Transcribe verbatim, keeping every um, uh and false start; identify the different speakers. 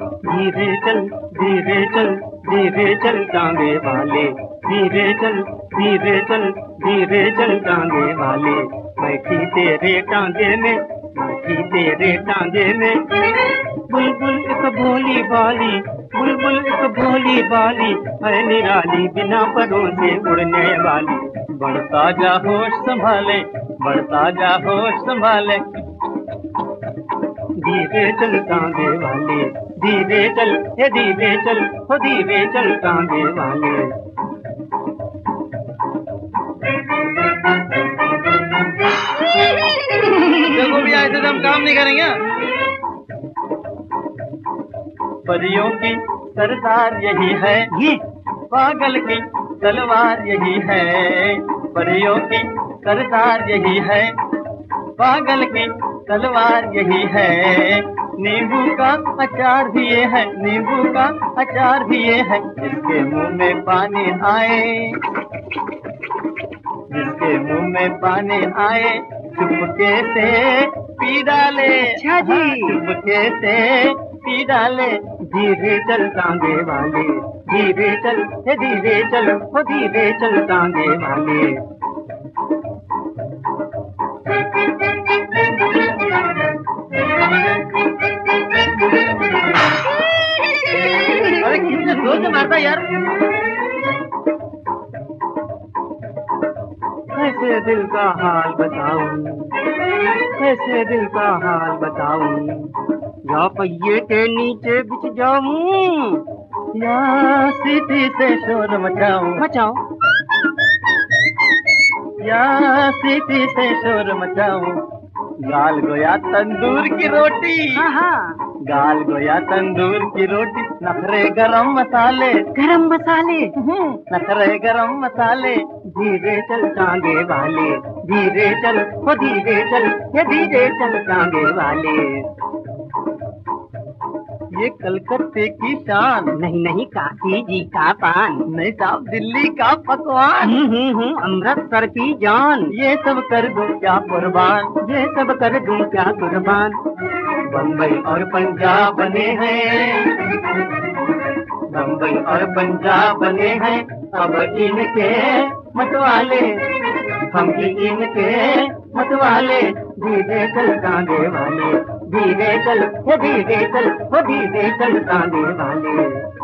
Speaker 1: धीरे चल धीरे चल धीरे चल टांगे वाले, धीरे चल धीरे चल धीरे चल टांगे वाले। बैठी तेरे टांगे में, बैठी तेरे टांगे में। बुलबुल एक भोली बाली, बुलबुल एक भोली बाली है निराली, बिना परों से उड़ने वाली। बढ़ता जा होश संभाले, बढ़ता जा होश संभाले। धीरे चल टांगे वाले, धीरे चल हे धीरे चल, हो धीरे चल टांगे वाले।
Speaker 2: देखो भैया, ऐसे तो हम काम नहीं करेंगे।
Speaker 1: परियों की सरदार यही है, ये पागल की तलवार यही है। परियों की सरदार यही है, पागल की तलवार यही है। नींबू का अचार भी ये है, नींबू का अचार भी ये है। जिसके मुंह में पानी आए, जिसके मुंह में पानी आए, चुपके से पी डाले।
Speaker 2: अच्छा जी,
Speaker 1: चुपके से पी डाले। धीरे चल टांगे वाले, धीरे चल हे धीरे चल, हो धीरे चल टांगे वाले।
Speaker 2: अरे कितने जोर से मारता यार।
Speaker 1: कैसे दिल का हाल बताऊं, कैसे दिल का हाल बताऊं। या पहिए के नीचे बिछ जाऊं, या सीटी से शोर मचाऊं, मचाऊं। या सीटी से शोर मचाऊं। गाल गोया तंदूर की रोटी,
Speaker 2: हाँ हाँ,
Speaker 1: गाल गोया तंदूर की रोटी। नखरे गरम मसाले,
Speaker 2: गरम मसाले।
Speaker 1: नखरे गरम मसाले। धीरे चल टांगे वाले, धीरे चल हो धीरे चल, ये धीरे चल टांगे वाले। ये कलकत्ते की शान,
Speaker 2: नहीं नहीं, काशी जी का पान।
Speaker 1: नहीं साहब, दिल्ली का पकवान।
Speaker 2: हम्म हम्म, अमृतसर की जान।
Speaker 1: ये सब कर दूं क्या कुर्बान,
Speaker 2: ये सब कर दूं क्या कुर्बान।
Speaker 1: बम्बई और पंजाब बने हैं, बम्बई और पंजाब बने हैं। अब इनके मतवाले, हम भी इनके मतवाले। धीरे चल टांगे वाले, धीरे चल, धीरे चल, धीरे चल टांगे वाले।